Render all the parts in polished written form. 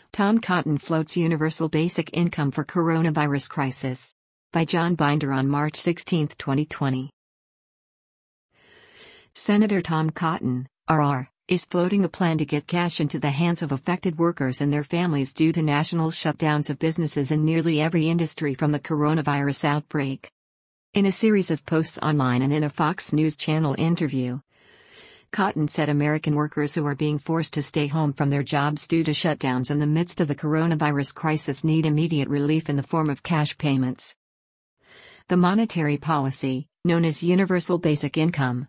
Tom Cotton floats universal basic income for coronavirus crisis. By John Binder on March 16, 2020. Senator Tom Cotton, RR, is floating a plan to get cash into the hands of affected workers and their families due to national shutdowns of businesses in nearly every industry from the coronavirus outbreak. In a series of posts online and in a Fox News Channel interview, Cotton said American workers who are being forced to stay home from their jobs due to shutdowns in the midst of the coronavirus crisis need immediate relief in the form of cash payments. The monetary policy, known as Universal Basic Income,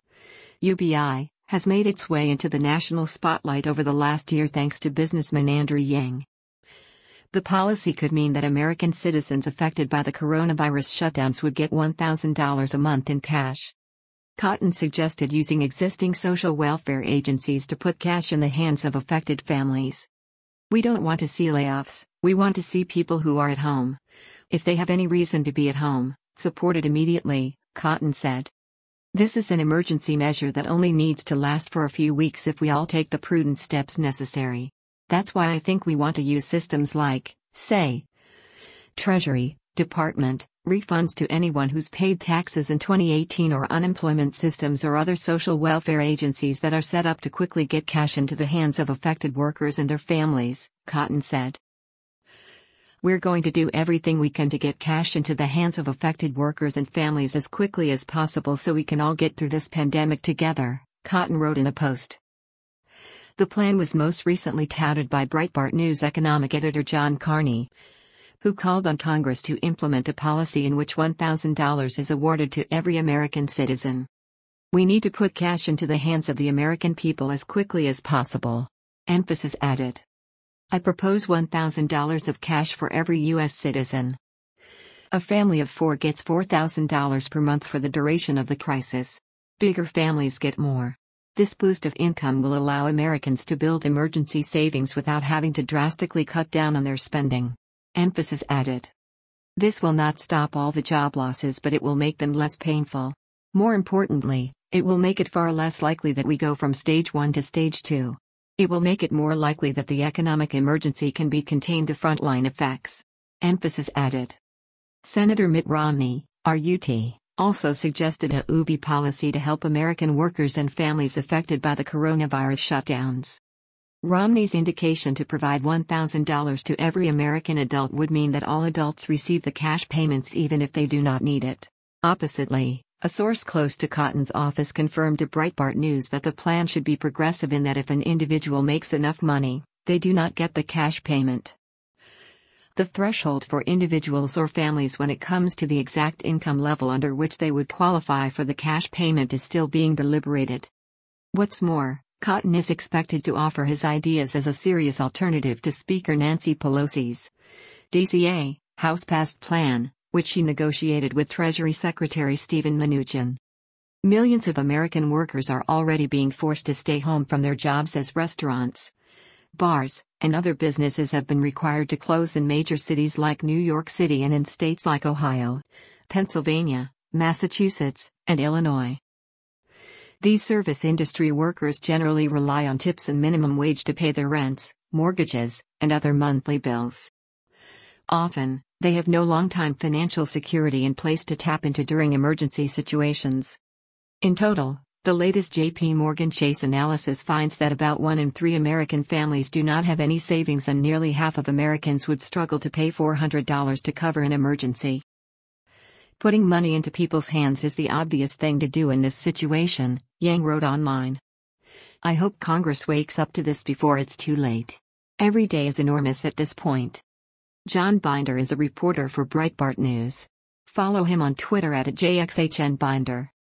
UBI, has made its way into the national spotlight over the last year thanks to businessman Andrew Yang. The policy could mean that American citizens affected by the coronavirus shutdowns would get $1,000 a month in cash. Cotton suggested using existing social welfare agencies to put cash in the hands of affected families. "We don't want to see layoffs, we want to see people who are at home, if they have any reason to be at home, supported immediately," Cotton said. "This is an emergency measure that only needs to last for a few weeks if we all take the prudent steps necessary. That's why I think we want to use systems like, say, Treasury Department, refunds to anyone who's paid taxes in 2018 or unemployment systems or other social welfare agencies that are set up to quickly get cash into the hands of affected workers and their families," Cotton said. "We're going to do everything we can to get cash into the hands of affected workers and families as quickly as possible so we can all get through this pandemic together," Cotton wrote in a post. The plan was most recently touted by Breitbart News economic editor John Carney, who called on Congress to implement a policy in which $1,000 is awarded to every American citizen. "We need to put cash into the hands of the American people as quickly as possible," emphasis added. "I propose $1,000 of cash for every U.S. citizen. A family of 4 gets $4,000 per month for the duration of the crisis. Bigger families get more. This boost of income will allow Americans to build emergency savings without having to drastically cut down on their spending," emphasis added. "This will not stop all the job losses, but it will make them less painful. More importantly, it will make it far less likely that we go from stage 1 to stage 2. It will make it more likely that the economic emergency can be contained to frontline effects," emphasis added. Senator Mitt Romney, RUT, also suggested a UBI policy to help American workers and families affected by the coronavirus shutdowns. Romney's indication to provide $1,000 to every American adult would mean that all adults receive the cash payments even if they do not need it. Oppositely, a source close to Cotton's office confirmed to Breitbart News that the plan should be progressive in that if an individual makes enough money, they do not get the cash payment. The threshold for individuals or families when it comes to the exact income level under which they would qualify for the cash payment is still being deliberated. What's more, Cotton is expected to offer his ideas as a serious alternative to Speaker Nancy Pelosi's DCA, House-passed plan, which she negotiated with Treasury Secretary Steven Mnuchin. Millions of American workers are already being forced to stay home from their jobs as restaurants, bars, and other businesses have been required to close in major cities like New York City and in states like Ohio, Pennsylvania, Massachusetts, and Illinois. These service industry workers generally rely on tips and minimum wage to pay their rents, mortgages, and other monthly bills. Often, they have no long-time financial security in place to tap into during emergency situations. In total, the latest J.P. Morgan Chase analysis finds that about 1 in 3 American families do not have any savings and nearly half of Americans would struggle to pay $400 to cover an emergency. Putting money into people's hands is the obvious thing to do in this situation, Yang wrote online. "I hope Congress wakes up to this before it's too late. Every day is enormous at this point." John Binder is a reporter for Breitbart News. Follow him on Twitter @JXHNBinder.